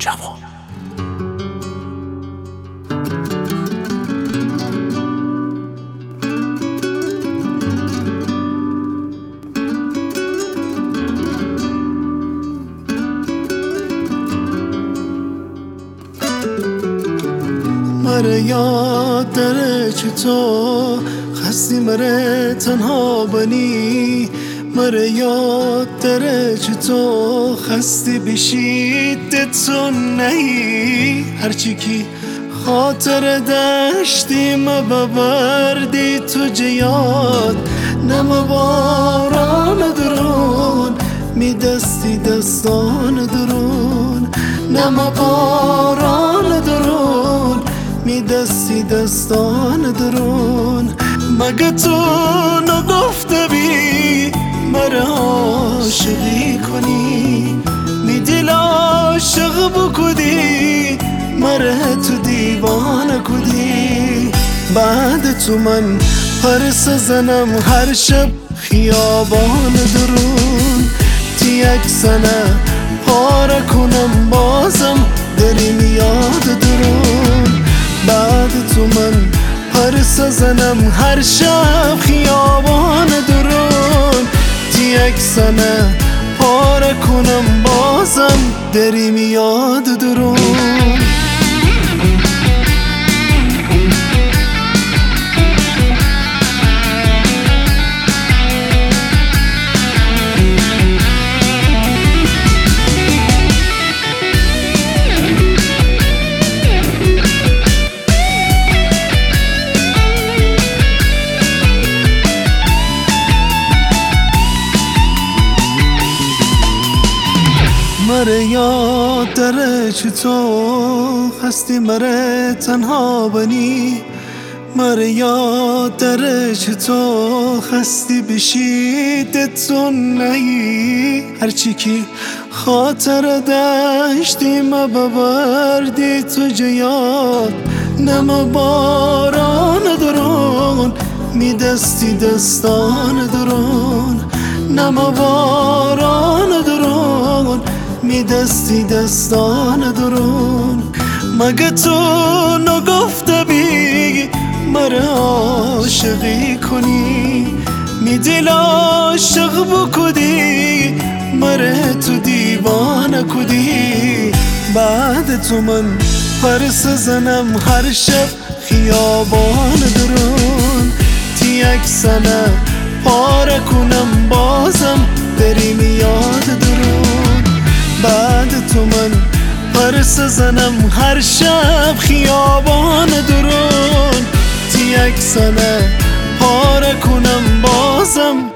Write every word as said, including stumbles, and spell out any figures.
جوان. مره یاد داره که تو خستی مره تنها بنی، مره یاد داره که تو خستی بشید تو نهی، هرچی کی خاطر داشتی ما ببردی تو جیاد، نما باران درون می دستی دستان درون، نما باران درون می دستی دستان درون. مگه تو نگفته بی مره عاشقی کنی، می دل عاشق بکدی مره تو دیوانه کدی. بعد تو من پرس زنم هر شب خیابان درون، تی یک سنه پاره کنم بازم دری میاد درون. بعد تو من پرس زنم هر شب خیابان درون، تی یک سنه پاره کنم بازم دری میاد درون. مره یاد داره که تو خستی مره تنها بنی، مره یاد داره که تو خستی بشید تو نهی، هرچی کی خاطر داشتی ما ببردی تو جیاد، نما باران درون می دستی دستان درون، نما باران درون می دستی دستان درون. مگه تو نگفته بی مره عاشقی کنی، می دل عاشق بکدی مره تو دیوانه کدی. بعد تو من پرس زنم هر شب خیابان درون، تی یک سنه پاره کنم بازم بری میاد درون. بعد تو من پرس زنم هر شب خیابان درون، تی یک سنه پاره کنم بازم